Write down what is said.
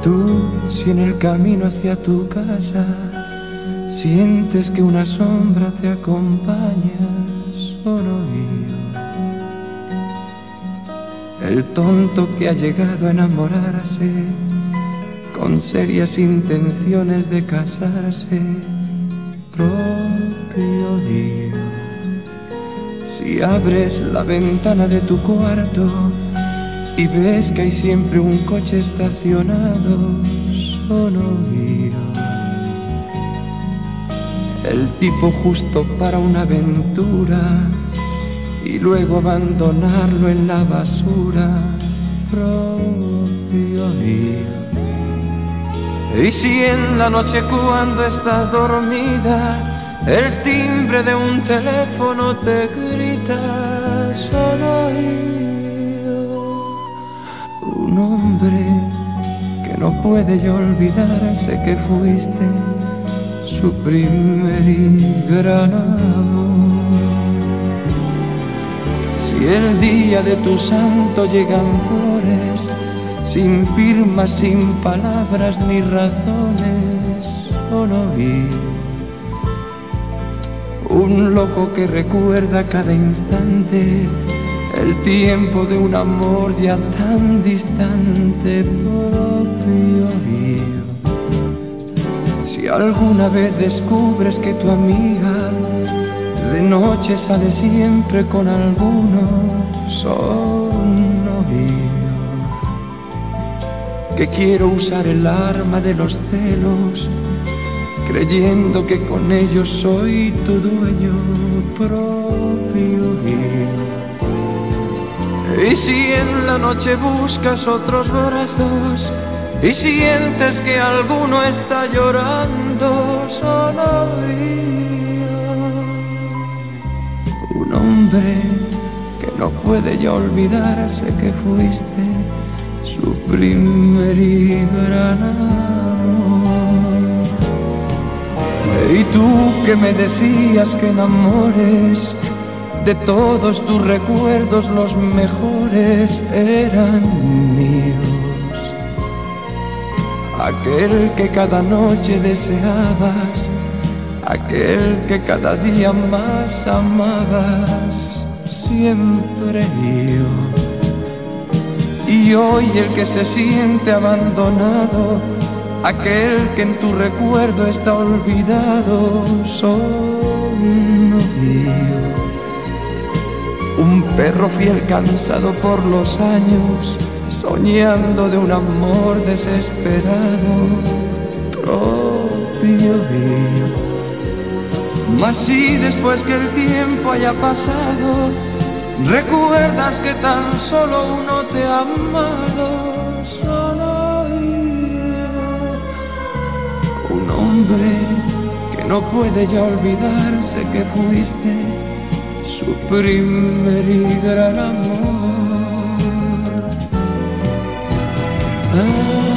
Tú, si en el camino hacia tu casa sientes que una sombra te acompaña, solo yo, el tonto que ha llegado a enamorarse con serias intenciones de casarse, propio yo. Si abres la ventana de tu cuarto y ves que hay siempre un coche estacionado, solo yo, el tipo justo para una aventura y luego abandonarlo en la basura, propio yo. Y si en la noche cuando estás dormida el timbre de un teléfono te grita, solo yo, un hombre que no puede ya olvidarse que fuiste su primer y gran amor. Si el día de tu santo llegan flores, sin firmas, sin palabras ni razones, solo vi un loco que recuerda cada instante el tiempo de un amor ya tan distante, propio mío. Si alguna vez descubres que tu amiga de noche sale siempre con alguno, solo yo, que quiero usar el arma de los celos, creyendo que con ellos soy tu dueño, propio yo. Y si en la noche buscas otros brazos y sientes que alguno está llorando, solo yo, un hombre que no puede ya olvidarse que fuiste su primer y gran amor. Y tú que me decías que enamores, de todos tus recuerdos los mejores eran míos. Aquel que cada noche deseabas, aquel que cada día más amabas, siempre yo. Y hoy el que se siente abandonado, aquel que en tu recuerdo está olvidado, solo yo, un perro fiel cansado por los años, soñando de un amor desesperado, propio mío. Mas si después que el tiempo haya pasado recuerdas que tan solo uno te ha amado, solo yo, un hombre que no puede ya olvidarse que fuiste su primer y gran amor.